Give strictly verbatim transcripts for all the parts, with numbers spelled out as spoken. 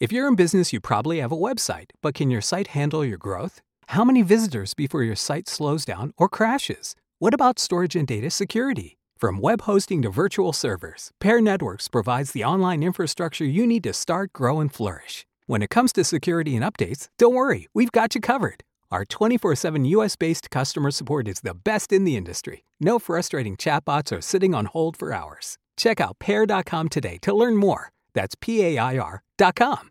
If you're in business, you probably have a website, but can your site handle your growth? How many visitors before your site slows down or crashes? What about storage and data security? From web hosting to virtual servers, Pair Networks provides the online infrastructure you need to start, grow, and flourish. When it comes to security and updates, don't worry, we've got you covered. Our twenty-four seven U S-based customer support is the best in the industry. No frustrating chatbots or sitting on hold for hours. Check out pair dot com today to learn more. That's P A I R dot com.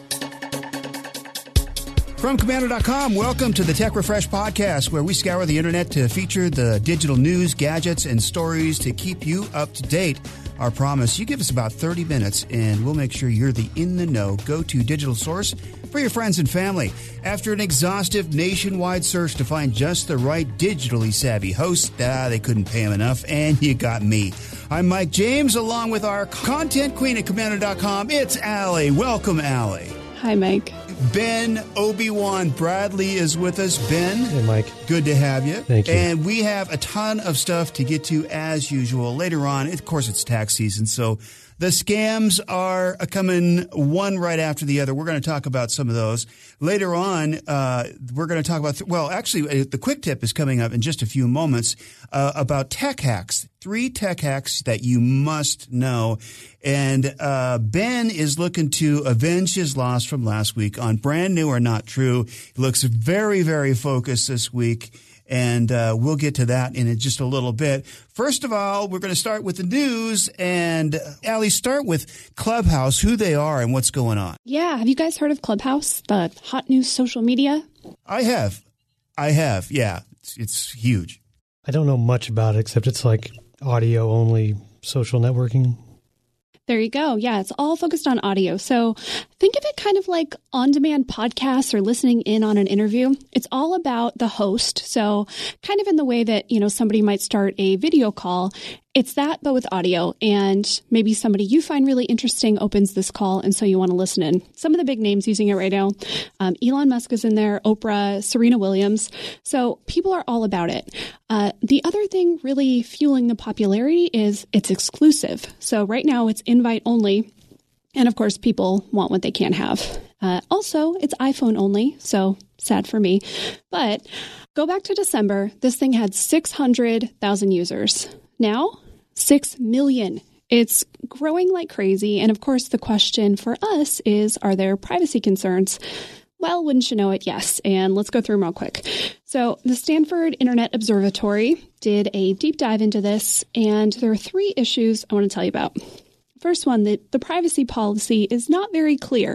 From Komando dot com, welcome to the Tech Refresh Podcast, where we scour the internet to feature the digital news, gadgets, and stories to keep you up to date. Our promise, you give us about thirty minutes, and we'll make sure you're the in-the-know go-to digital source for your friends and family. After an exhaustive nationwide search to find just the right digitally savvy host, ah, they couldn't pay him enough, and you got me. I'm Mike James, along with our content queen at Komando dot com. It's Allie. Welcome, Allie. Hi, Mike. Ben Obi-Wan Bradley is with us. Ben. Hey, Mike. Good to have you. Thank you. And we have a ton of stuff to get to as usual. Later on, of course, it's tax season, so the scams are coming one right after the other. We're going to talk about some of those. Later on, uh, we're going to talk about, th- well, actually, the quick tip is coming up in just a few moments uh, about tech hacks. Three tech hacks that you must know. And uh, Ben is looking to avenge his loss from last week on Brand New or Not True. He looks very, very focused this week. And uh, we'll get to that in just a little bit. First of all, we're going to start with the news. And, uh, Allie, start with Clubhouse, who they are and what's going on. Yeah. Have you guys heard of Clubhouse, the hot new social media? I have. I have. Yeah. It's, it's huge. I don't know much about it, except it's like audio-only social networking. There you go. Yeah, it's all focused on audio. So think of it kind of like on-demand podcasts or listening in on an interview. It's all about the host. So kind of in the way that, you know, somebody might start a video call. It's that, but with audio. And maybe somebody you find really interesting opens this call, and so you want to listen in. Some of the big names using it right now, um, Elon Musk is in there, Oprah, Serena Williams. So people are all about it. Uh, the other thing really fueling the popularity is it's exclusive. So right now it's invite only. And of course, people want what they can't have. Uh, also, it's iPhone only. So sad for me. But go back to December. This thing had six hundred thousand users. Now, six million. It's growing like crazy. And of course, the question for us is, are there privacy concerns? Well, wouldn't you know it? Yes. And let's go through them real quick. So the Stanford Internet Observatory did a deep dive into this, and there are three issues I want to tell you about. First one, that the privacy policy is not very clear.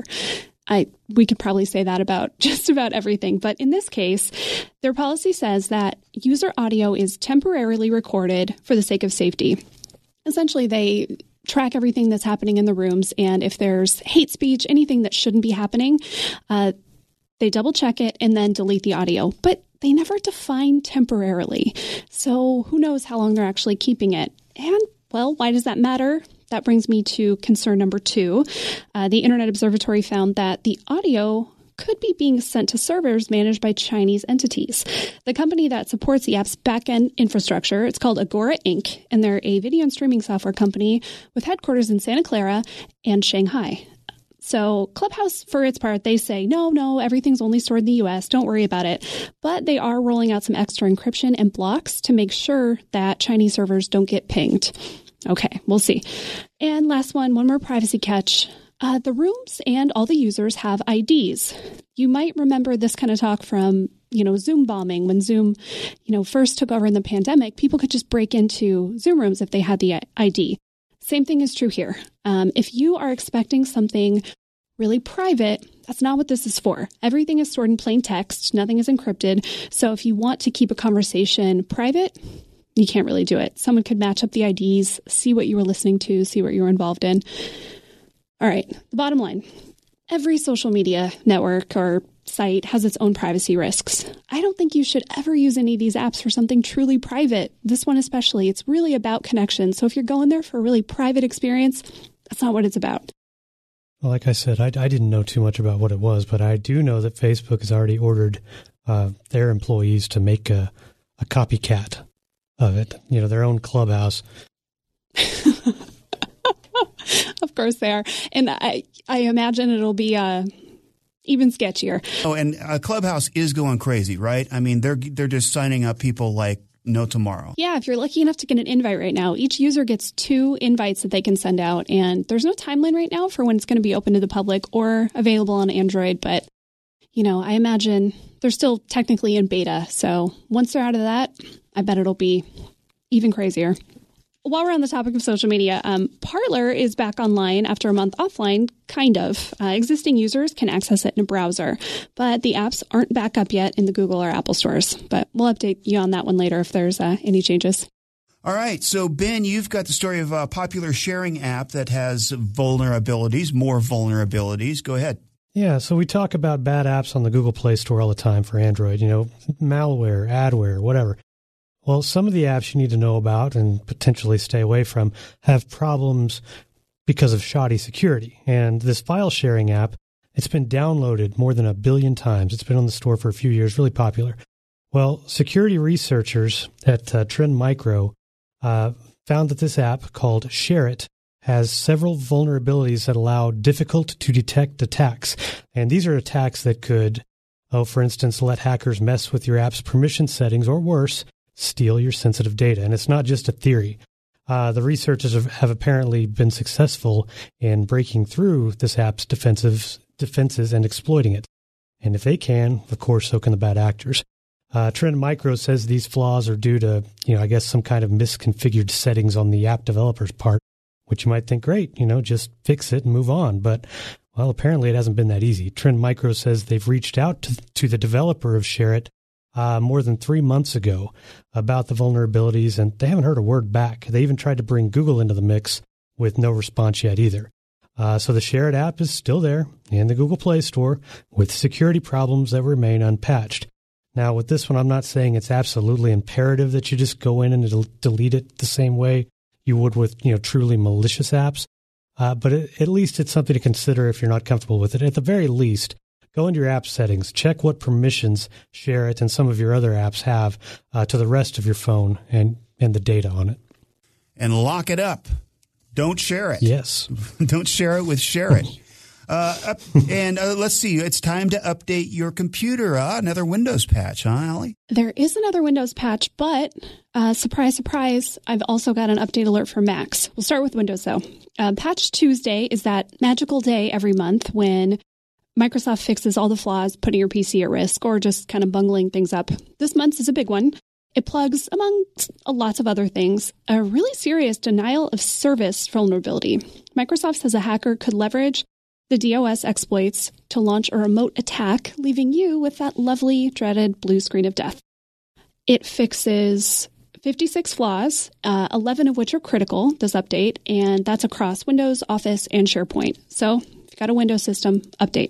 I we could probably say that about just about everything. But in this case, their policy says that user audio is temporarily recorded for the sake of safety. Essentially, they track everything that's happening in the rooms. And if there's hate speech, anything that shouldn't be happening, uh, they double check it and then delete the audio. But they never define temporarily. So who knows how long they're actually keeping it. And, well, why does that matter? That brings me to concern number two. Uh, the Internet Observatory found that the audio could be being sent to servers managed by Chinese entities. The company that supports the app's backend infrastructure, it's called Agora Incorporated, and they're a video and streaming software company with headquarters in Santa Clara and Shanghai. So Clubhouse, for its part, they say, no, no, everything's only stored in the U S. Don't worry about it. But they are rolling out some extra encryption and blocks to make sure that Chinese servers don't get pinged. Okay, we'll see. And last one, one more privacy catch. Uh, the rooms and all the users have I Ds. You might remember this kind of talk from, you know, Zoom bombing. When Zoom, you know, first took over in the pandemic, people could just break into Zoom rooms if they had the I D. Same thing is true here. Um, if you are expecting something really private, that's not what this is for. Everything is stored in plain text. Nothing is encrypted. So if you want to keep a conversation private, you can't really do it. Someone could match up the I Ds, see what you were listening to, see what you were involved in. All right, the bottom line. Every social media network or site has its own privacy risks. I don't think you should ever use any of these apps for something truly private. This one especially, it's really about connection. So if you're going there for a really private experience, that's not what it's about. Well, like I said, I, I didn't know too much about what it was, but I do know that Facebook has already ordered uh, their employees to make a, a copycat of it, you know, their own Clubhouse. Of course they are. And I I imagine it'll be uh, even sketchier. Oh, and uh, Clubhouse is going crazy, right? I mean, they're they're just signing up people like no tomorrow. Yeah, if you're lucky enough to get an invite right now, each user gets two invites that they can send out. And there's no timeline right now for when it's going to be open to the public or available on Android. But, you know, I imagine they're still technically in beta. So once they're out of that, I bet it'll be even crazier. While we're on the topic of social media, um, Parler is back online after a month offline, kind of. Uh, existing users can access it in a browser, but the apps aren't back up yet in the Google or Apple stores. But we'll update you on that one later if there's uh, any changes. All right. So, Ben, you've got the story of a popular sharing app that has vulnerabilities, more vulnerabilities. Go ahead. Yeah, so we talk about bad apps on the Google Play Store all the time for Android, you know, malware, adware, whatever. Well, some of the apps you need to know about and potentially stay away from have problems because of shoddy security. And this file sharing app, it's been downloaded more than a billion times. It's been on the store for a few years, really popular. Well, security researchers at uh, Trend Micro uh, found that this app called ShareIt has several vulnerabilities that allow difficult to detect attacks. And these are attacks that could, oh, for instance, let hackers mess with your app's permission settings or worse, steal your sensitive data. And it's not just a theory. Uh, the researchers have, have apparently been successful in breaking through this app's defensive defenses and exploiting it. And if they can, of course, so can the bad actors. Uh, Trend Micro says these flaws are due to, you know, I guess some kind of misconfigured settings on the app developer's part, which you might think, great, you know, just fix it and move on. But, well, apparently it hasn't been that easy. Trend Micro says they've reached out to, to the developer of ShareIt Uh, more than three months ago about the vulnerabilities, and they haven't heard a word back. They even tried to bring Google into the mix with no response yet either. Uh, so the ShareIt app is still there in the Google Play Store with security problems that remain unpatched. Now, with this one, I'm not saying it's absolutely imperative that you just go in and del- delete it the same way you would with, you know, truly malicious apps, uh, but it, at least it's something to consider if you're not comfortable with it. At the very least, go into your app settings, check what permissions ShareIt and some of your other apps have uh, to the rest of your phone and, and the data on it. And lock it up. Don't share it. Yes. Don't share it with ShareIt. uh, up, and uh, let's see. It's time to update your computer. Uh, another Windows patch, huh, Allie? There is another Windows patch, but uh, surprise, surprise, I've also got an update alert for Macs. We'll start with Windows, though. Uh, Patch Tuesday is that magical day every month when Microsoft fixes all the flaws, putting your P C at risk or just kind of bungling things up. This month's is a big one. It plugs, among lots of other things, a really serious denial of service vulnerability. Microsoft says a hacker could leverage the DOS exploits to launch a remote attack, leaving you with that lovely, dreaded blue screen of death. It fixes fifty-six flaws, uh, eleven of which are critical, this update, and that's across Windows, Office, and SharePoint. So if you've got a Windows system, update.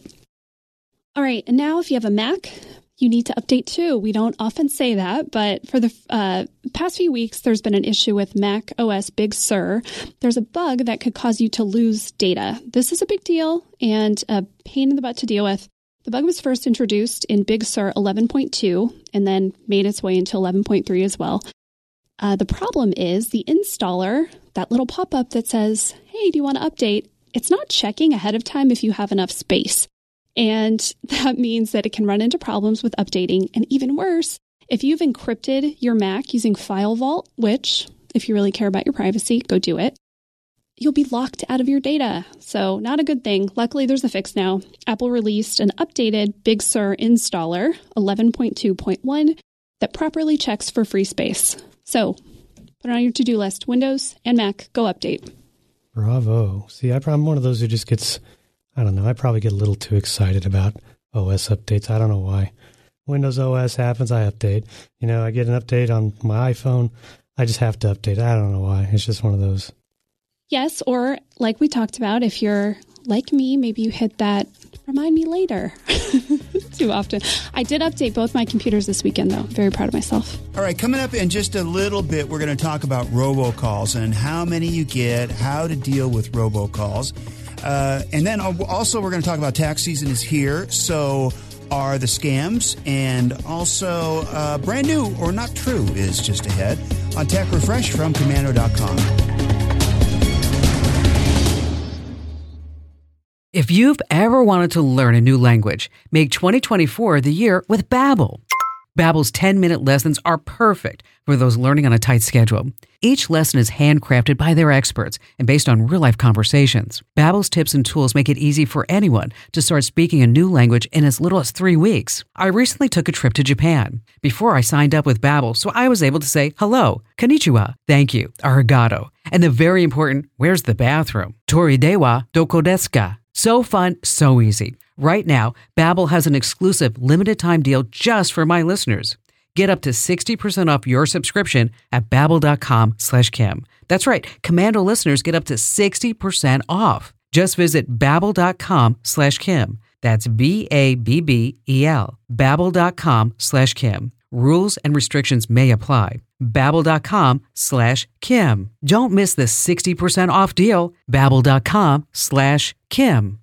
All right, and now if you have a Mac, you need to update too. We don't often say that, but for the uh, past few weeks, there's been an issue with Mac O S Big Sur. There's a bug that could cause you to lose data. This is a big deal and a pain in the butt to deal with. The bug was first introduced in Big Sur eleven point two and then made its way into eleven point three as well. Uh, the problem is the installer, that little pop-up that says, hey, do you want to update? It's not checking ahead of time if you have enough space. And that means that it can run into problems with updating. And even worse, if you've encrypted your Mac using FileVault, which, if you really care about your privacy, go do it, you'll be locked out of your data. So not a good thing. Luckily, there's a fix now. Apple released an updated Big Sur installer, eleven point two point one, that properly checks for free space. So put it on your to-do list. Windows and Mac, go update. Bravo. See, I'm one of those who just gets... I don't know. I probably get a little too excited about O S updates. I don't know why. Windows O S happens, I update. You know, I get an update on my iPhone. I just have to update. I don't know why. It's just one of those. Yes, or like we talked about, if you're like me, maybe you hit that remind me later too often. I did update both my computers this weekend, though. Very proud of myself. All right, coming up in just a little bit, we're going to talk about robocalls and how many you get, how to deal with robocalls. Uh, and then also we're going to talk about tax season is here. So are the scams, and also uh, brand new or not true is just ahead on Tech Refresh from Komando dot com. If you've ever wanted to learn a new language, make twenty twenty-four the year with Babbel. Babbel's ten-minute lessons are perfect for those learning on a tight schedule. Each lesson is handcrafted by their experts and based on real-life conversations. Babbel's tips and tools make it easy for anyone to start speaking a new language in as little as three weeks. I recently took a trip to Japan. Before I signed up with Babbel, so I was able to say hello, konnichiwa, thank you, arigato, and the very important, where's the bathroom? Tori wa doko desu ka? So fun, so easy. Right now, Babbel has an exclusive limited-time deal just for my listeners. Get up to sixty percent off your subscription at babbel.com slash Kim. That's right, Commando listeners get up to sixty percent off. Just visit babbel.com slash Kim. That's B A B B E L. Babbel.com slash Kim. Rules and restrictions may apply. Babbel.com slash Kim. Don't miss this sixty percent off deal. Babbel.com slash Kim.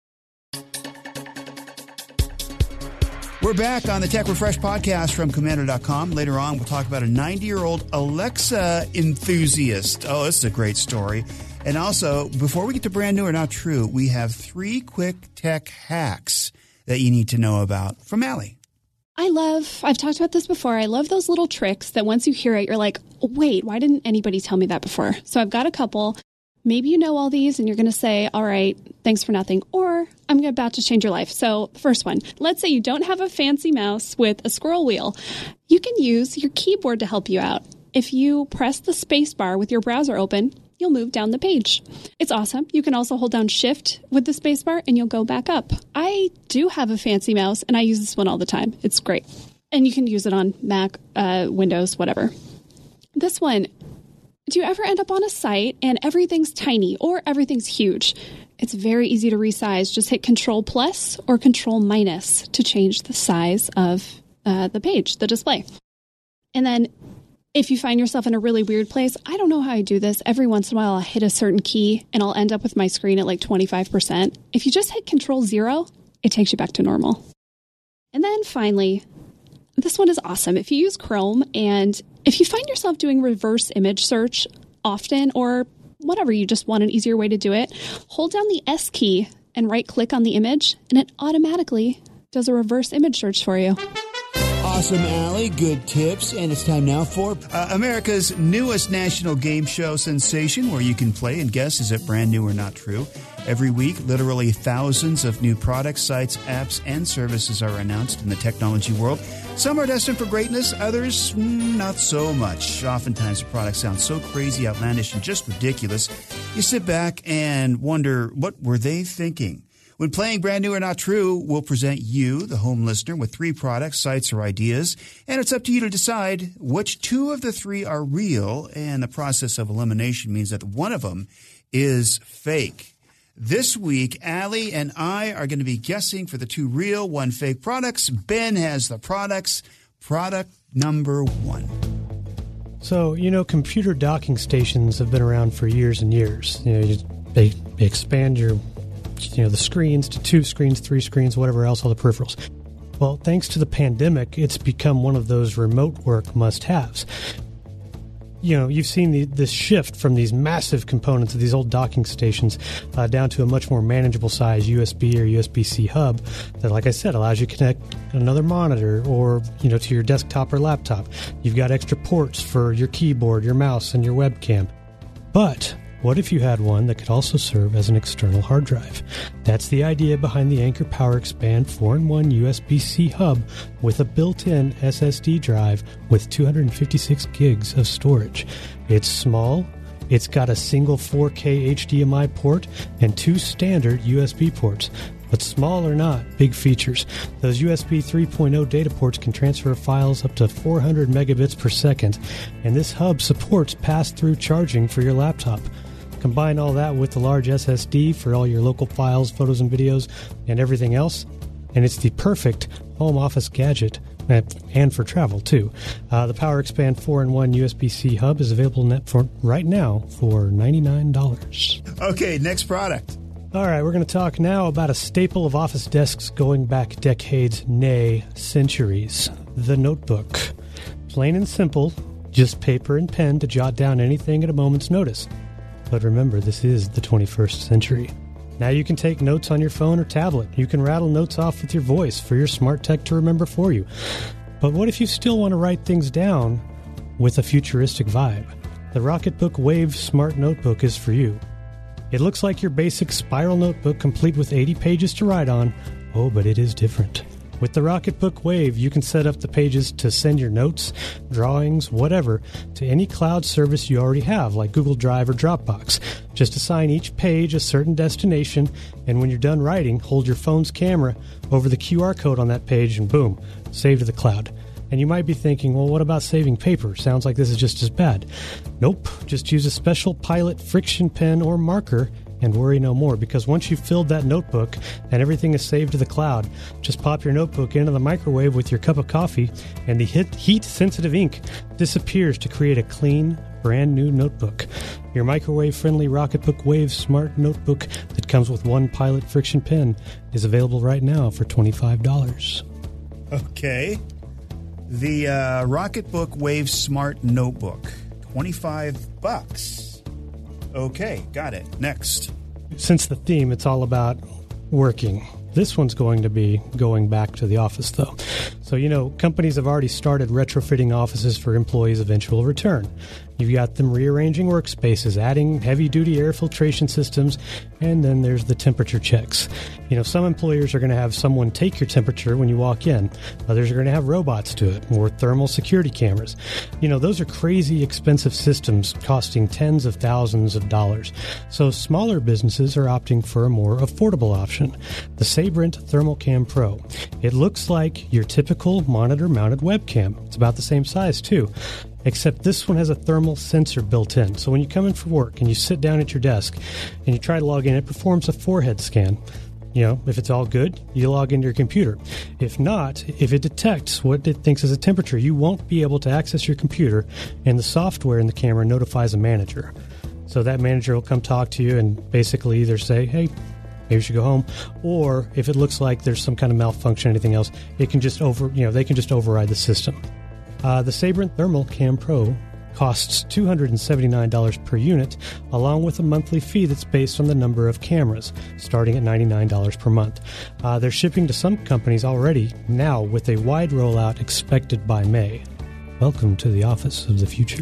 We're back on the Tech Refresh podcast from Commando dot com. Later on, we'll talk about a ninety-year-old Alexa enthusiast. Oh, this is a great story. And also, before we get to brand new or not true, we have three quick tech hacks that you need to know about from Allie. I love, I've talked about this before, I love those little tricks that once you hear it, you're like, wait, why didn't anybody tell me that before? So I've got a couple. Maybe you know all these and you're going to say, all right, thanks for nothing, or I'm about to change your life. So the first one, let's say you don't have a fancy mouse with a scroll wheel. You can use your keyboard to help you out. If you press the space bar with your browser open, you'll move down the page. It's awesome. You can also hold down Shift with the space bar and you'll go back up. I do have a fancy mouse and I use this one all the time. It's great. And you can use it on Mac, uh, Windows, whatever. This one, do you ever end up on a site and everything's tiny or everything's huge? It's very easy to resize. Just hit Control plus or Control minus to change the size of uh, the page, the display. And then if you find yourself in a really weird place, I don't know how I do this. Every once in a while, I'll hit a certain key and I'll end up with my screen at like twenty-five percent. If you just hit Control zero, it takes you back to normal. And then finally, this one is awesome. If you use Chrome and if you find yourself doing reverse image search often or whatever, you just want an easier way to do it, hold down the S key and right click on the image and it automatically does a reverse image search for you. Awesome, Allie. Good tips. And it's time now for uh, America's newest national game show sensation, where you can play and guess, is it brand new or not true? Every week, literally thousands of new products, sites, apps, and services are announced in the technology world. Some are destined for greatness, others not so much. Oftentimes, the products sound so crazy, outlandish, and just ridiculous. You sit back and wonder, what were they thinking? When playing Brand New or Not True, we'll present you, the home listener, with three products, sites, or ideas, and it's up to you to decide which two of the three are real, and the process of elimination means that one of them is fake. This week, Allie and I are going to be guessing for the two real, one fake products. Ben has the products. Product number one. So, you know, computer docking stations have been around for years and years. You know, you, they, they expand your... you know, the screens to two screens, three screens, whatever else, all the peripherals. Well, thanks to the pandemic, it's become one of those remote work must-haves. You know, you've seen the, this shift from these massive components of these old docking stations uh, down to a much more manageable size U S B or U S B C hub that, like I said, allows you to connect another monitor or, you know, to your desktop or laptop. You've got extra ports for your keyboard, your mouse, and your webcam. But what if you had one that could also serve as an external hard drive? That's the idea behind the Anker PowerXpand four in one U S B C hub with a built-in S S D drive with two hundred fifty-six gigs of storage. It's small, it's got a single four K H D M I port and two standard U S B ports. But small or not, big features. Those U S B three point oh data ports can transfer files up to four hundred megabits per second, and this hub supports pass-through charging for your laptop. Combine all that with the large S S D for all your local files, photos and videos, and everything else, and it's the perfect home office gadget, and for travel, too. Uh, the PowerXpand four in one U S B C hub is available net for right now for ninety-nine dollars. Okay, next product. All right, we're going to talk now about a staple of office desks going back decades, nay, centuries. The notebook. Plain and simple, just paper and pen to jot down anything at a moment's notice. But remember, this is the twenty-first century. Now you can take notes on your phone or tablet. You can rattle notes off with your voice for your smart tech to remember for you. But what if you still want to write things down with a futuristic vibe? The Rocketbook Wave Smart Notebook is for you. It looks like your basic spiral notebook complete with eighty pages to write on. Oh, but it is different. With the Rocketbook Wave, you can set up the pages to send your notes, drawings, whatever, to any cloud service you already have, like Google Drive or Dropbox. Just assign each page a certain destination, and when you're done writing, hold your phone's camera over the Q R code on that page, and boom, save to the cloud. And you might be thinking, well, what about saving paper? Sounds like this is just as bad. Nope, just use a special Pilot friction pen or marker and worry no more, because once you've filled that notebook and everything is saved to the cloud, just pop your notebook into the microwave with your cup of coffee, and the heat-sensitive ink disappears to create a clean, brand-new notebook. Your microwave-friendly Rocketbook Wave Smart Notebook that comes with one Pilot friction pen is available right now for twenty-five dollars. Okay. The uh, Rocketbook Wave Smart Notebook, twenty-five bucks. Okay, got it. Next. Since the theme, it's all about working. This one's going to be going back to the office, though. So, you know, companies have already started retrofitting offices for employees' eventual return. You've got them rearranging workspaces, adding heavy-duty air filtration systems, and then there's the temperature checks. You know, some employers are going to have someone take your temperature when you walk in. Others are going to have robots do it, or thermal security cameras. You know, those are crazy expensive systems costing tens of thousands of dollars. So smaller businesses are opting for a more affordable option, the Sabrent ThermalCam Pro. It looks like your typical monitor-mounted webcam. It's about the same size, too. Except this one has a thermal sensor built in. So when you come in for work and you sit down at your desk and you try to log in, it performs a forehead scan. You know, if it's all good, you log into your computer. If not, if it detects what it thinks is a temperature, you won't be able to access your computer, and the software in the camera notifies a manager. So that manager will come talk to you and basically either say, hey, maybe you should go home, or if it looks like there's some kind of malfunction or anything else, it can just over, you know, they can just override the system. Uh, the Sabrent ThermalCam Pro costs two hundred seventy-nine dollars per unit, along with a monthly fee that's based on the number of cameras, starting at ninety-nine dollars per month. Uh, they're shipping to some companies already now, with a wide rollout expected by May. Welcome to the office of the future.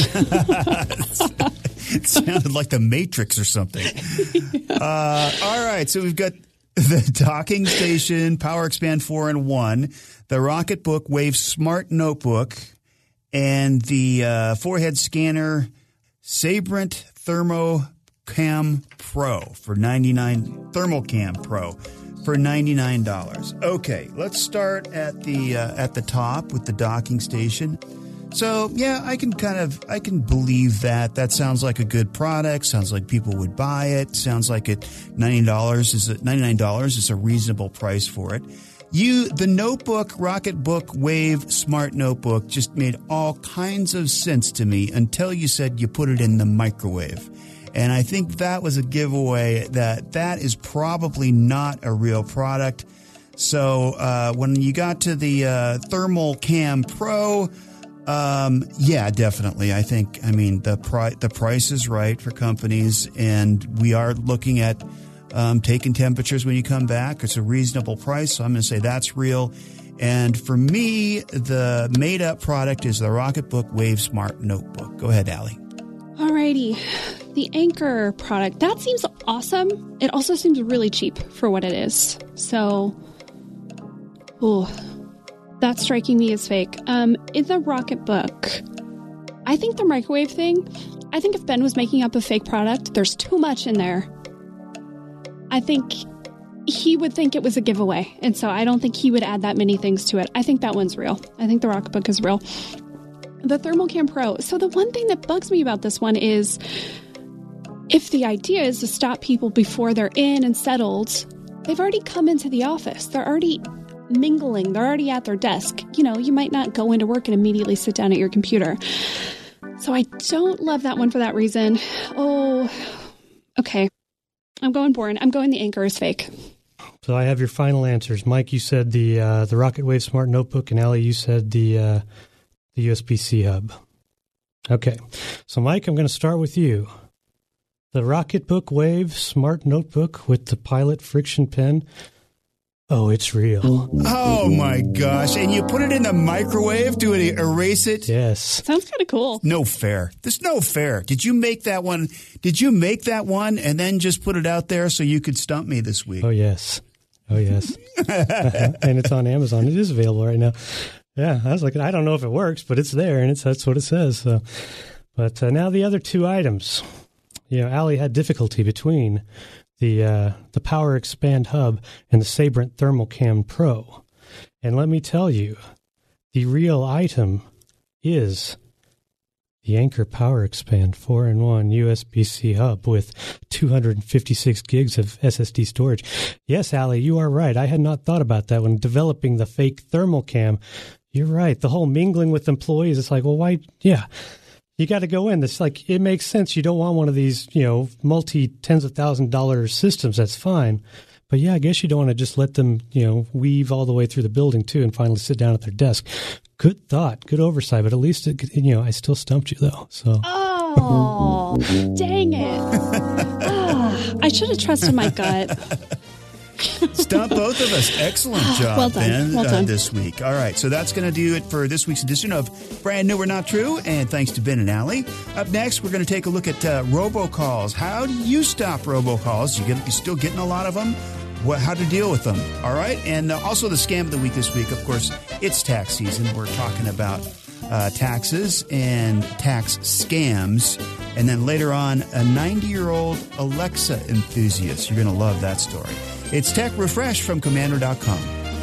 It sounded like the Matrix or something. Uh, all right, so we've got the docking station, PowerXpand four in one, the Rocketbook Wave Smart Notebook, and the uh, forehead scanner Sabrent ThermalCam Pro for ninety-nine ThermalCam Pro for ninety-nine dollars. Okay, let's start at the uh, at the top with the docking station. So, yeah, I can kind of, I can believe that. That sounds like a good product. Sounds like people would buy it. Sounds like it, ninety dollars is a, ninety-nine dollars is a reasonable price for it. You, the notebook, Rocketbook Wave Smart Notebook just made all kinds of sense to me until you said you put it in the microwave. And I think that was a giveaway that that is probably not a real product. So, uh, when you got to the, uh, ThermalCam Pro, Um, yeah, definitely. I think, I mean, the pri- the price is right for companies, and we are looking at um, taking temperatures when you come back. It's a reasonable price, so I'm going to say that's real. And for me, the made-up product is the Rocketbook Wave Smart Notebook. Go ahead, Allie. Alrighty. The Anchor product, that seems awesome. It also seems really cheap for what it is. So, ooh. That's striking me as fake. Um, in the Rocketbook, I think the microwave thing, I think if Ben was making up a fake product, there's too much in there. I think he would think it was a giveaway. And so I don't think he would add that many things to it. I think that one's real. I think the Rocketbook is real. The ThermalCam Pro. So the one thing that bugs me about this one is if the idea is to stop people before they're in and settled, they've already come into the office. They're already mingling. They're already at their desk. You know, you might not go into work and immediately sit down at your computer. So I don't love that one for that reason. Oh, okay. I'm going boring. I'm going the Anchor is fake. So I have your final answers. Mike, you said the uh, the Rocket Wave Smart Notebook, and Allie, you said the uh, the U S B C hub. Okay. So Mike, I'm going to start with you. The Rocketbook Wave smart notebook with the Pilot friction pen. Oh, it's real. Oh, my gosh. And you put it in the microwave to erase it? Yes. Sounds kind of cool. No fair. There's no fair. Did you make that one? Did you make that one and then just put it out there so you could stump me this week? Oh, yes. Oh, yes. And it's on Amazon. It is available right now. Yeah, I was like, I don't know if it works, but it's there, and it's that's what it says. So, But uh, now the other two items. You know, Allie had difficulty between the uh, the Power Expand Hub and the Sabrent ThermalCam Pro. And let me tell you, the real item is the Anker Power Expand four in one U S B C hub with two hundred fifty-six gigs of S S D storage. Yes, Allie, you are right. I had not thought about that when developing the fake ThermalCam. You're right. The whole mingling with employees, it's like, well, why? Yeah. You got to go in. It's like, it makes sense. You don't want one of these, you know, multi tens of thousand dollar systems. That's fine. But yeah, I guess you don't want to just let them, you know, weave all the way through the building too and finally sit down at their desk. Good thought. Good oversight. But at least, it, you know, I still stumped you though. So. Oh, dang it. Ah, I should have trusted my gut. Stump both of us. Excellent job, Well done. Ben, Well done. Uh, this week. All right, so that's going to do it for this week's edition of Brand New or Not True, and thanks to Ben and Allie. Up next, we're going to take a look at uh, robocalls. How do you stop robocalls? You, get, you still getting a lot of them? What, how to deal with them? All right, and uh, also the scam of the week this week. Of course, it's tax season. We're talking about uh, taxes and tax scams. And then later on, a ninety-year-old Alexa enthusiast. You're going to love that story. It's Tech Refresh from Komando dot com.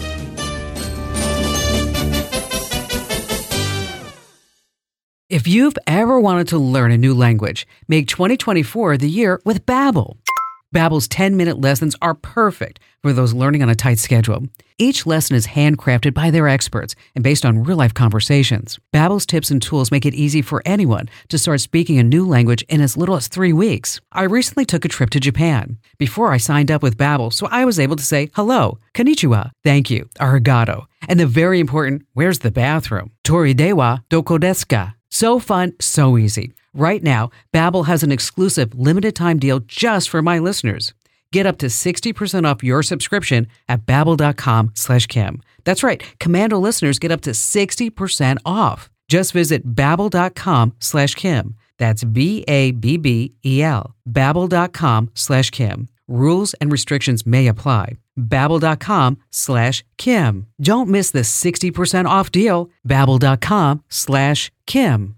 If you've ever wanted to learn a new language, make twenty twenty-four the year with Babbel. Babbel's ten-minute lessons are perfect for those learning on a tight schedule. Each lesson is handcrafted by their experts and based on real-life conversations. Babbel's tips and tools make it easy for anyone to start speaking a new language in as little as three weeks. I recently took a trip to Japan. Before I signed up with Babbel, so I was able to say hello, konnichiwa, thank you, arigato, and the very important, where's the bathroom? Tori dewa doko desu ka? So fun, so easy. Right now, Babbel has an exclusive limited-time deal just for my listeners. Get up to sixty percent off your subscription at babbel.com slash Kim. That's right, Komando listeners get up to sixty percent off. Just visit babbel.com slash Kim. That's B A B B E L. Babbel.com slash Kim. Rules and restrictions may apply. Babbel.com slash Kim. Don't miss this sixty percent off deal. Babbel.com slash Kim.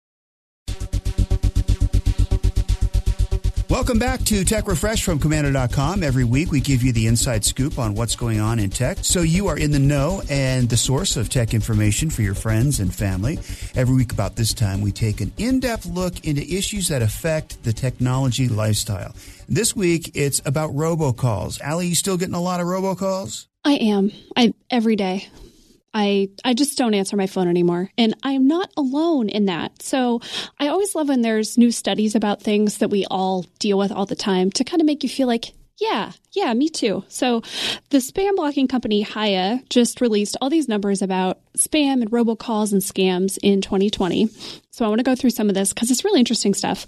Welcome back to Tech Refresh from Komando dot com. Every week we give you the inside scoop on what's going on in tech, so you are in the know and the source of tech information for your friends and family. Every week about this time, we take an in-depth look into issues that affect the technology lifestyle. This week, it's about robocalls. Allie, you still getting a lot of robocalls? I am. I every day. I I just don't answer my phone anymore. And I'm not alone in that. So I always love when there's new studies about things that we all deal with all the time to kind of make you feel like, yeah, yeah, me too. So the spam blocking company Hiya just released all these numbers about spam and robocalls and scams in twenty twenty. So I want to go through some of this because it's really interesting stuff.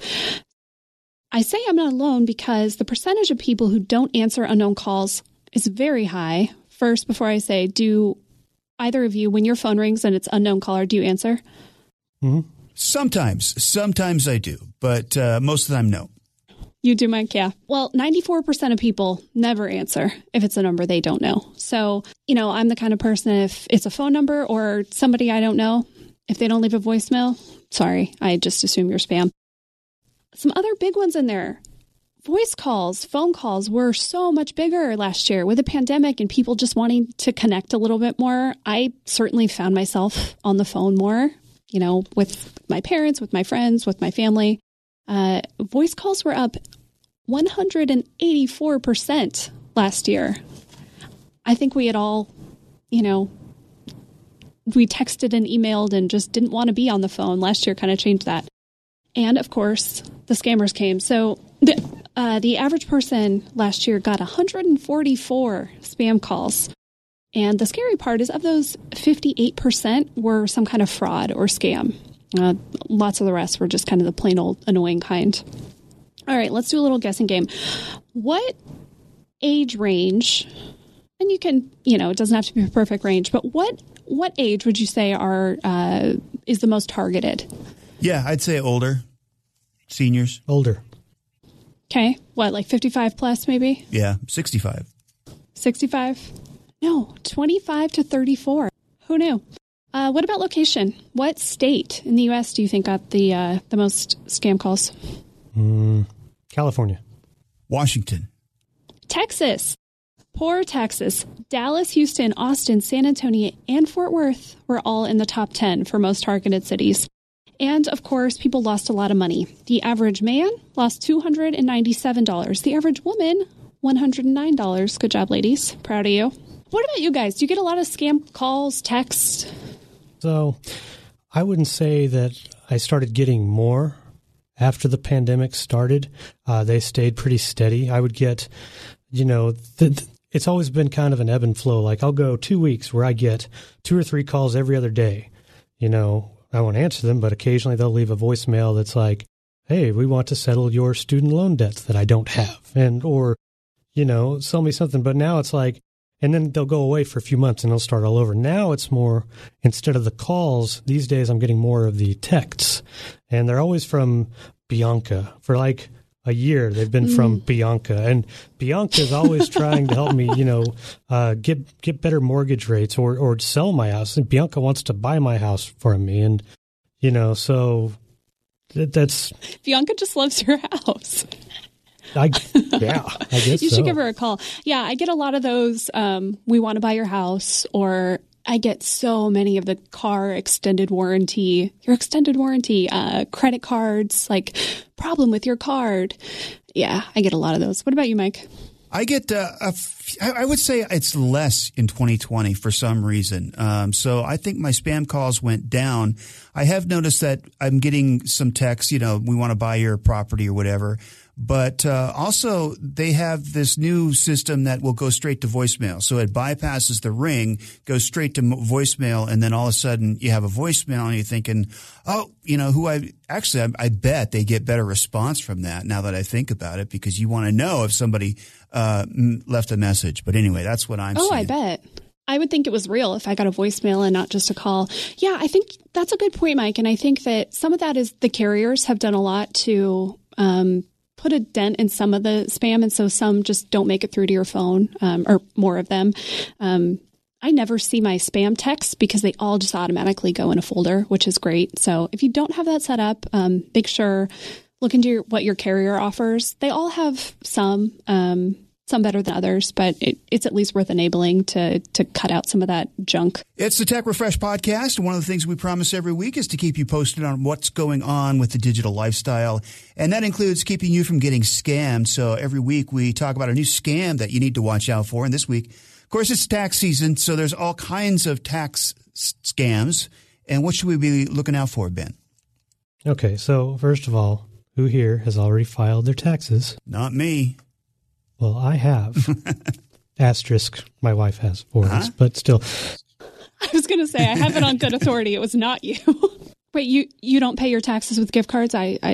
I say I'm not alone because the percentage of people who don't answer unknown calls is very high. First, before I say, do either of you, when your phone rings and it's unknown caller, do you answer? Mm-hmm. Sometimes. Sometimes I do, but uh, most of the time, no. You do, Mike? Yeah. Well, ninety-four percent of people never answer if it's a number they don't know. So, you know, I'm the kind of person, if it's a phone number or somebody I don't know, if they don't leave a voicemail, sorry, I just assume you're spam. Some other big ones in there. Voice calls, phone calls were so much bigger last year with the pandemic and people just wanting to connect a little bit more. I certainly found myself on the phone more, you know, with my parents, with my friends, with my family. Uh, voice calls were up one hundred eighty-four percent last year. I think we had all, you know, we texted and emailed and just didn't want to be on the phone. Last year kind of changed that. And of course, the scammers came. So the, uh, the average person last year got one hundred forty-four spam calls. And the scary part is of those, fifty-eight percent were some kind of fraud or scam. Uh, lots of the rest were just kind of the plain old annoying kind. All right, let's do a little guessing game. What age range, and you can, you know, it doesn't have to be a perfect range, but what what age would you say are uh, is the most targeted? Yeah, I'd say older. Seniors. Older. Okay. What, like fifty-five plus maybe? Yeah, sixty-five. sixty-five? No, twenty-five to thirty-four. Who knew? Uh, what about location? What state in the U S do you think got the uh, the most scam calls? Mm, California. Washington. Texas. Poor Texas. Dallas, Houston, Austin, San Antonio, and Fort Worth were all in the top ten for most targeted cities. And, of course, people lost a lot of money. The average man lost two hundred ninety-seven dollars. The average woman, one hundred nine dollars. Good job, ladies. Proud of you. What about you guys? Do you get a lot of scam calls, texts? So I wouldn't say that I started getting more after the pandemic started. Uh, they stayed pretty steady. I would get, you know, th- th- it's always been kind of an ebb and flow. Like I'll go two weeks where I get two or three calls every other day. You know, I won't answer them, but occasionally they'll leave a voicemail that's like, hey, we want to settle your student loan debts that I don't have. And, or, you know, sell me something. But now it's like, and then they'll go away for a few months and they'll start all over. Now it's more, instead of the calls, these days I'm getting more of the texts. And they're always from Bianca. For like a year, they've been mm. from Bianca. And Bianca is always trying to help me, you know, uh, get get better mortgage rates or, or sell my house. And Bianca wants to buy my house for me. And, you know, so that, that's... Bianca just loves your house. I, yeah, I guess you so. should give her a call. Yeah, I get a lot of those. Um, we want to buy your house, or I get so many of the car extended warranty, your extended warranty, uh, credit cards, like problem with your card. Yeah, I get a lot of those. What about you, Mike? I get, uh, a f- I would say it's less in twenty twenty for some reason. Um, so I think my spam calls went down. I have noticed that I'm getting some texts, you know, we want to buy your property or whatever. But uh, also, they have this new system that will go straight to voicemail. So it bypasses the ring, goes straight to voicemail, and then all of a sudden you have a voicemail and you're thinking, oh, you know, who I – actually, I, I bet they get better response from that now that I think about it, because you want to know if somebody uh, left a message. But anyway, that's what I'm oh, seeing. Oh, I bet. I would think it was real if I got a voicemail and not just a call. Yeah, I think that's a good point, Mike. And I think that some of that is the carriers have done a lot to um, – put a dent in some of the spam, and so some just don't make it through to your phone, um, or more of them. Um, I never see my spam texts because they all just automatically go in a folder, which is great. So if you don't have that set up, um, make sure, look into your, what your carrier offers. They all have some, um, some better than others, but it, it's at least worth enabling to to cut out some of that junk. It's the Tech Refresh podcast. One of the things we promise every week is to keep you posted on what's going on with the digital lifestyle, and that includes keeping you from getting scammed. So every week we talk about a new scam that you need to watch out for, and this week, of course, it's tax season, so there's all kinds of tax scams. And what should we be looking out for, Ben? Okay, so first of all, who here has already filed their taxes? Not me. Well, I have. Asterisk, my wife has for uh-huh. us, but still. I was going to say, I have it on good authority. It was not you. Wait, you, you don't pay your taxes with gift cards? I, I...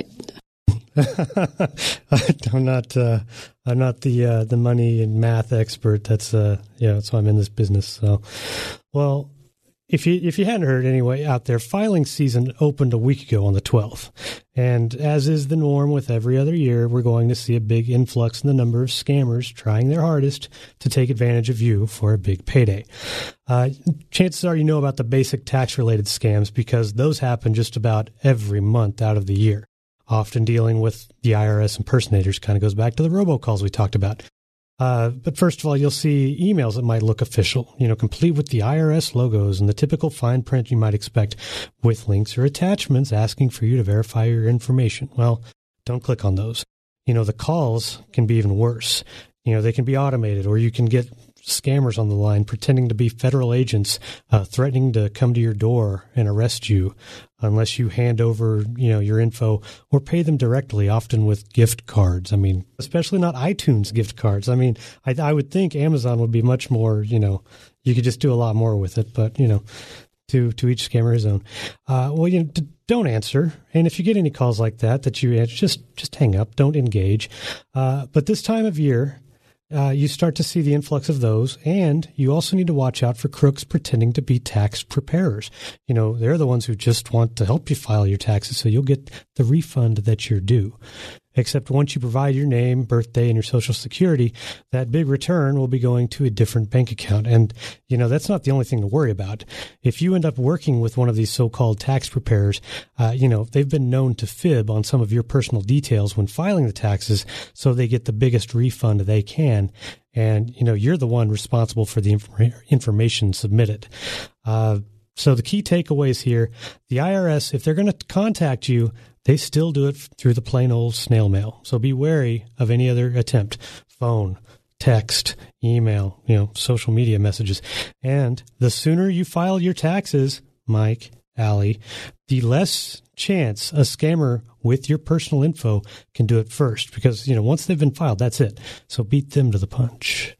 I'm not. Uh, I'm not the uh, the money and math expert. That's uh, yeah. That's why I'm in this business. So, well. If you if you hadn't heard anyway out there, filing season opened a week ago on the twelfth. And as is the norm with every other year, we're going to see a big influx in the number of scammers trying their hardest to take advantage of you for a big payday. Uh, chances are you know about the basic tax-related scams because those happen just about every month out of the year, often dealing with the I R S impersonators. Kind of goes back to the robocalls we talked about. Uh, but first of all, you'll see emails that might look official, you know, complete with the I R S logos and the typical fine print you might expect, with links or attachments asking for you to verify your information. Well, don't click on those. You know, the calls can be even worse. You know, they can be automated, or you can get scammers on the line pretending to be federal agents, uh, threatening to come to your door and arrest you unless you hand over, you know, your info or pay them directly, often with gift cards. I mean, especially not iTunes gift cards. I mean, I, I would think Amazon would be much more, you know, you could just do a lot more with it. But, you know, To to each scammer his own. Uh, well, you know, d- don't answer. And if you get any calls like that, that you answer, just just hang up. Don't engage. Uh, but this time of year, uh, you start to see the influx of those, and you also need to watch out for crooks pretending to be tax preparers. You know, they're the ones who just want to help you file your taxes so you'll get the refund that you're due. Except once you provide your name, birthday, and your Social Security, that big return will be going to a different bank account. And, you know, that's not the only thing to worry about. If you end up working with one of these so-called tax preparers, uh, you know, they've been known to fib on some of your personal details when filing the taxes so they get the biggest refund they can. And, you know, you're the one responsible for the inf- information submitted. Uh, so the key takeaways here, the I R S, if they're going to contact you, they still do it through the plain old snail mail. So be wary of any other attempt, phone, text, email, you know, social media messages. And the sooner you file your taxes, Mike, Allie, the less chance a scammer with your personal info can do it first. Because, you know, once they've been filed, that's it. So beat them to the punch.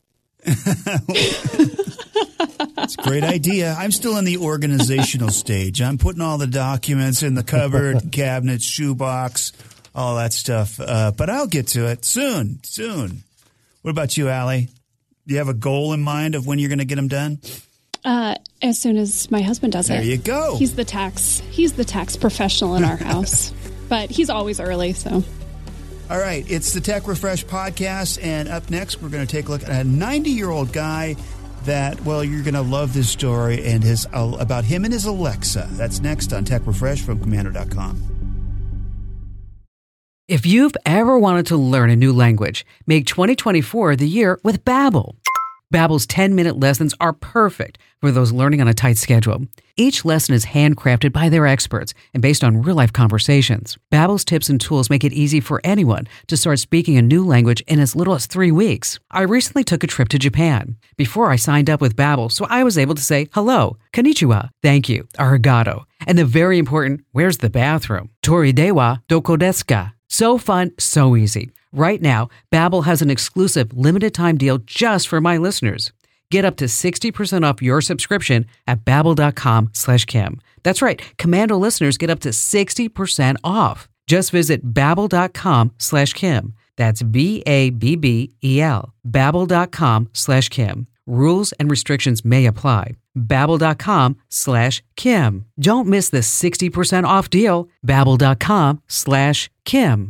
It's a great idea. I'm still in the organizational stage. I'm putting all the documents in the cupboard, cabinet, shoebox, all that stuff. Uh, but I'll get to it soon, soon. What about you, Allie? Do you have a goal in mind of when you're going to get them done? Uh, as soon as my husband does there it. There you go. He's the tax. He's the tax professional in our house, but he's always early, so. All right, it's the Tech Refresh podcast, and up next, we're going to take a look at a ninety-year-old guy that, well, you're going to love this story and his uh, about him and his Alexa. That's next on Tech Refresh from Komando dot com. If you've ever wanted to learn a new language, make twenty twenty-four the year with Babbel. Babbel's ten-minute lessons are perfect for those learning on a tight schedule. Each lesson is handcrafted by their experts and based on real-life conversations. Babbel's tips and tools make it easy for anyone to start speaking a new language in as little as three weeks. I recently took a trip to Japan. Before I signed up with Babbel, so I was able to say hello, konnichiwa, thank you, arigato, and the very important, where's the bathroom? Tori wa doko desu ka? So fun, so easy. Right now, Babbel has an exclusive limited-time deal just for my listeners. Get up to sixty percent off your subscription at babbel.com slash Kim. That's right, Komando listeners get up to sixty percent off. Just visit babbel.com slash Kim. That's B A B B E L. Babbel.com slash Kim. Rules and restrictions may apply. Babbel.com slash Kim. Don't miss the sixty percent off deal. Babbel.com slash Kim.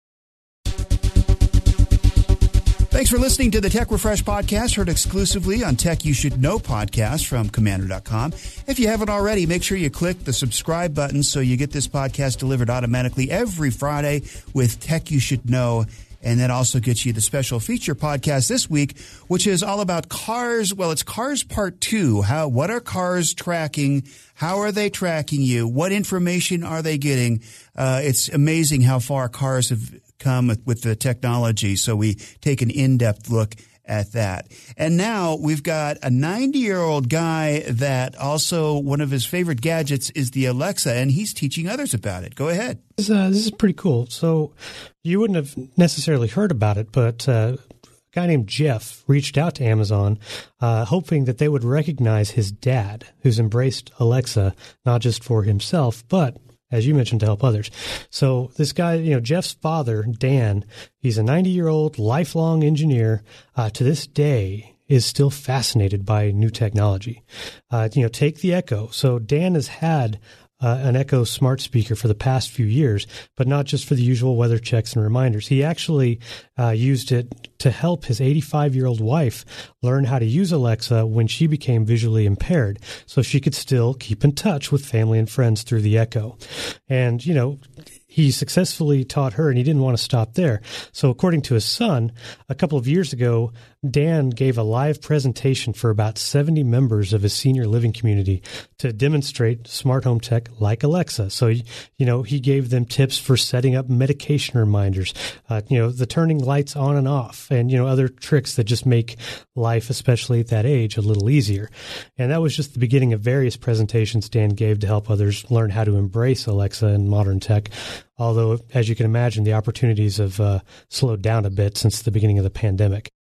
Thanks for listening to the Tech Refresh podcast, heard exclusively on Tech You Should Know podcast from Komando dot com. If you haven't already, make sure you click the subscribe button so you get this podcast delivered automatically every Friday with Tech You Should Know. And that also gets you the special feature podcast this week, which is all about cars. Well, it's Cars Part two. How, what are cars tracking? How are they tracking you? What information are they getting? Uh, it's amazing how far cars have come with, with the technology. So we take an in-depth look at that. And now we've got a ninety-year-old guy that also one of his favorite gadgets is the Alexa, and he's teaching others about it. Go ahead. This, uh, this is pretty cool. So you wouldn't have necessarily heard about it, but uh, a guy named Jeff reached out to Amazon uh, hoping that they would recognize his dad, who's embraced Alexa, not just for himself, but as you mentioned, to help others. So this guy, you know, Jeff's father, Dan, he's a ninety-year-old lifelong engineer. Uh, to this day, is still fascinated by new technology. Uh, you know, take the Echo. So Dan has had uh, an Echo smart speaker for the past few years, but not just for the usual weather checks and reminders. He actually uh, used it to help his eighty-five-year-old wife learn how to use Alexa when she became visually impaired, so she could still keep in touch with family and friends through the Echo. And, you know, he successfully taught her, and he didn't want to stop there. So according to his son, a couple of years ago, Dan gave a live presentation for about seventy members of his senior living community to demonstrate smart home tech like Alexa. So, you know, he gave them tips for setting up medication reminders, uh, you know, the turning lights on and off, and, you know, other tricks that just make life, especially at that age, a little easier. And that was just the beginning of various presentations Dan gave to help others learn how to embrace Alexa and modern tech. Although, as you can imagine, the opportunities have uh, slowed down a bit since the beginning of the pandemic.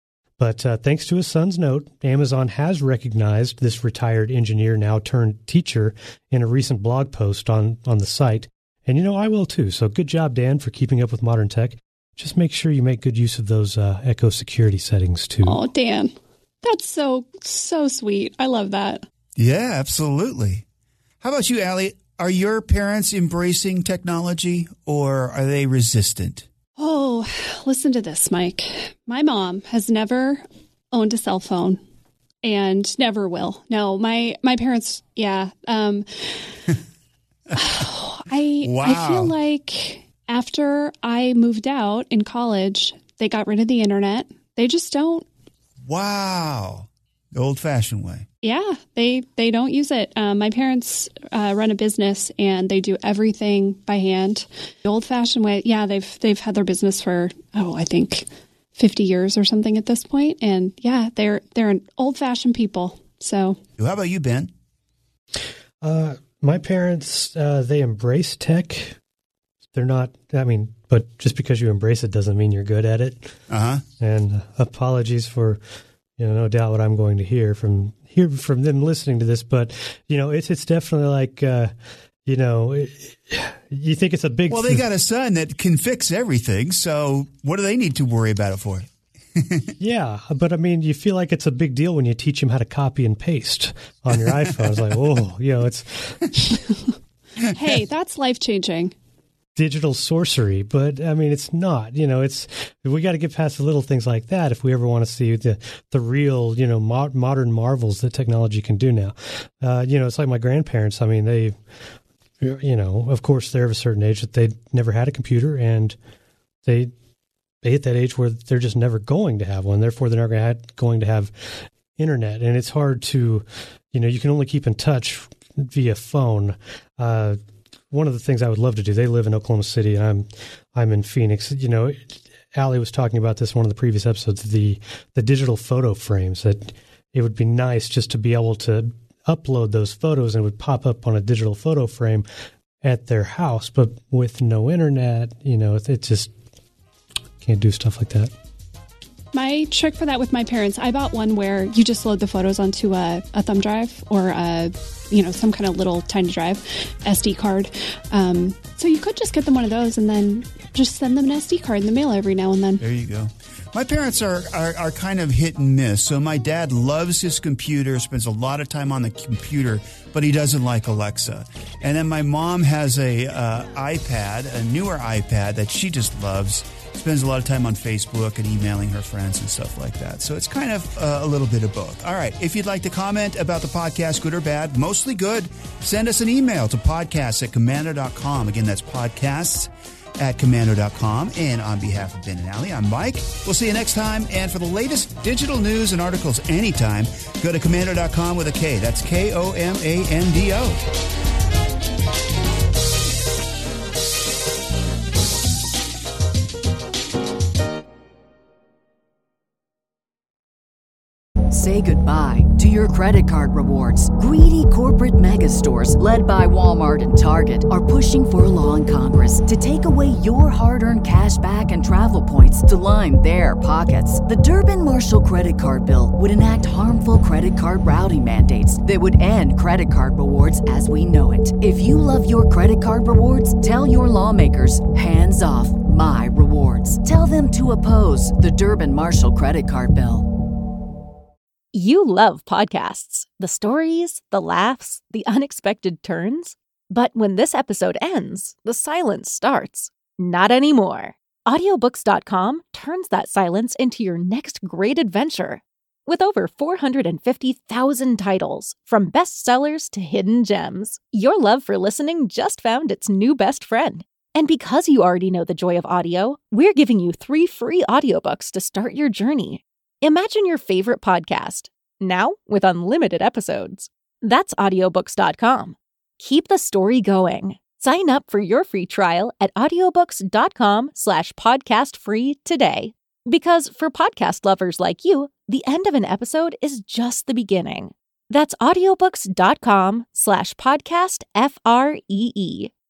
But uh, thanks to his son's note, Amazon has recognized this retired engineer now turned teacher in a recent blog post on, on the site. And, you know, I will too. So good job, Dan, for keeping up with modern tech. Just make sure you make good use of those uh, Echo security settings too. Oh, Dan, that's so, so sweet. I love that. Yeah, absolutely. How about you, Allie? Are your parents embracing technology or are they resistant? Oh, listen to this, Mike. My mom has never owned a cell phone and never will. No, my, my parents, yeah. Um, I wow. I feel like after I moved out in college, they got rid of the internet. They just don't. Wow. The old-fashioned way. Yeah, they, they don't use it. Um, my parents uh, run a business and they do everything by hand. The old-fashioned way, yeah, they've they've had their business for, oh, I think fifty years or something at this point. And yeah, they're they're an old-fashioned people. So, how about you, Ben? Uh, my parents, uh, they embrace tech. They're not, I mean, but just because you embrace it doesn't mean you're good at it. Uh-huh. And uh, apologies for, you know, no doubt what I'm going to hear from hear from them listening to this, but you know, it's it's definitely like, uh, you know, it, you think it's a big. Well, they got a son that can fix everything, so what do they need to worry about it for? Yeah, but I mean, you feel like it's a big deal when you teach him how to copy and paste on your iPhone. It's like, whoa, you know, it's. Hey, that's life changing. Digital sorcery, but I mean, it's not, you know, it's, we got to get past the little things like that if we ever want to see the, the real, you know, mo- modern marvels that technology can do now. Uh, you know, it's like my grandparents. I mean, they, you know, of course they're of a certain age that they never had a computer and they, they hit that age where they're just never going to have one. Therefore, they're never going to have internet. And it's hard to, you know, you can only keep in touch via phone. Uh, One of the things I would love to do, they live in Oklahoma City and I'm I'm in Phoenix. You know, Allie was talking about this in one of the previous episodes, the the digital photo frames, that it would be nice just to be able to upload those photos and it would pop up on a digital photo frame at their house. But with no internet, you know, it, it just can't do stuff like that. My trick for that with my parents, I bought one where you just load the photos onto a, a thumb drive or a, you know, some kind of little tiny drive, S D card. Um, so you could just get them one of those and then just send them an S D card in the mail every now and then. There you go. My parents are, are, are kind of hit and miss. So my dad loves his computer, spends a lot of time on the computer, but he doesn't like Alexa. And then my mom has a uh, iPad, a newer iPad that she just loves. Spends a lot of time on Facebook and emailing her friends and stuff like that. So it's kind of uh, a little bit of both. All right. If you'd like to comment about the podcast, good or bad, mostly good, send us an email to podcasts at commando dot com. Again, that's podcasts at commando dot com. And on behalf of Ben and Allie, I'm Mike. We'll see you next time. And for the latest digital news and articles anytime, go to commando dot com with a K. That's K O M A N D O. Say goodbye to your credit card rewards. Greedy corporate mega stores, led by Walmart and Target, are pushing for a law in Congress to take away your hard-earned cash back and travel points to line their pockets. The Durbin-Marshall credit card bill would enact harmful credit card routing mandates that would end credit card rewards as we know it. If you love your credit card rewards, tell your lawmakers, hands off my rewards. Tell them to oppose the Durbin-Marshall credit card bill. You love podcasts, the stories, the laughs, the unexpected turns. But when this episode ends, the silence starts. Not anymore. Audiobooks dot com turns that silence into your next great adventure. With over four hundred fifty thousand titles, from bestsellers to hidden gems, your love for listening just found its new best friend. And because you already know the joy of audio, we're giving you three free audiobooks to start your journey. Imagine your favorite podcast, now with unlimited episodes. That's audiobooks dot com. Keep the story going. Sign up for your free trial at audiobooks dot com slash podcast free today. Because for podcast lovers like you, the end of an episode is just the beginning. That's audiobooks dot com slash podcast F R E E.